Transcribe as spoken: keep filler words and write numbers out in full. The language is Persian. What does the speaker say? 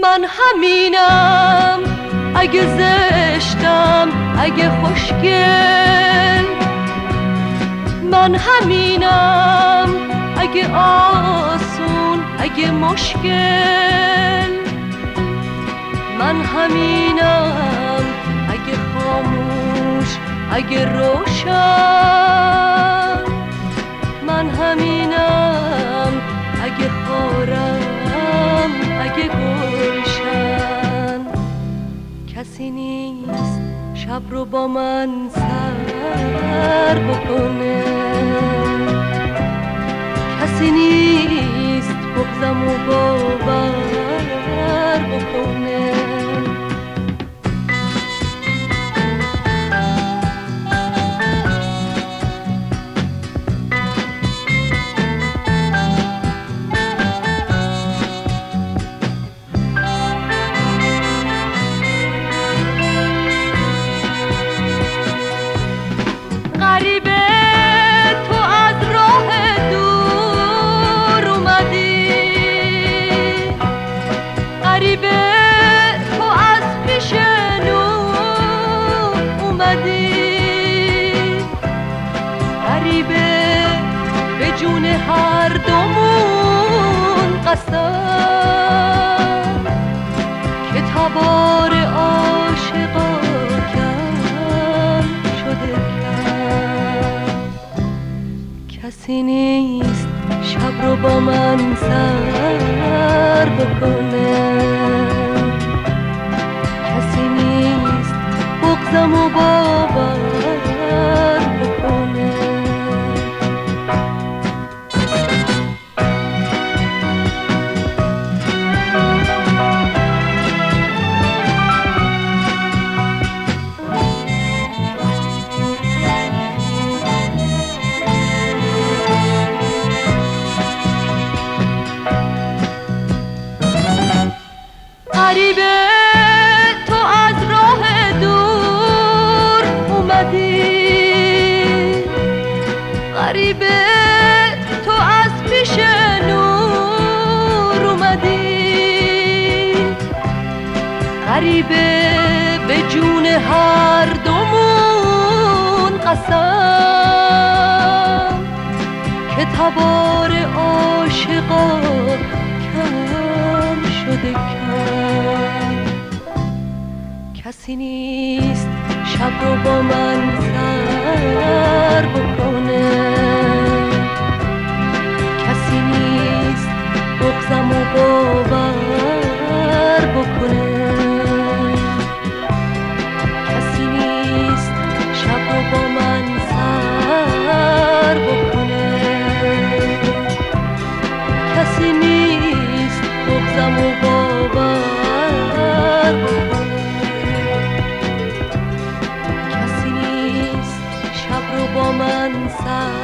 من همینم، اگه زشتم، اگه خوشگل. من همینم، اگه آسون، اگه مشکل. من همینم، اگه خاموش، اگه روشن. من همینم، اگه خارم، اگه گلشن. کسی نیست شب رو با من سر بکنه، کسی نیست بغضم و باور بکنه. غریبه تو از راه دور اومدی، غریبه تو از پیش نور اومدی، غریبه به جون هر دومون قسم که تبار عاشقا کم شده. کسی نیست شب رو با من سر بکنه، کسی نیست بغضم و باور بکنه. غریبه تو از راه دور اومدی، غریبه تو از پیش نور اومدی، غریبه به جون هر دومون قسم که تبار عاشقا کم شده. کم کسی نیست شب رو با من سر بکنه، کسی نیست بغضم و باور بکنه، کسی نیست شب رو با من سر بکنه، کسی نیست بغضم و باور بکنه، کسی نیست شب رو با من سر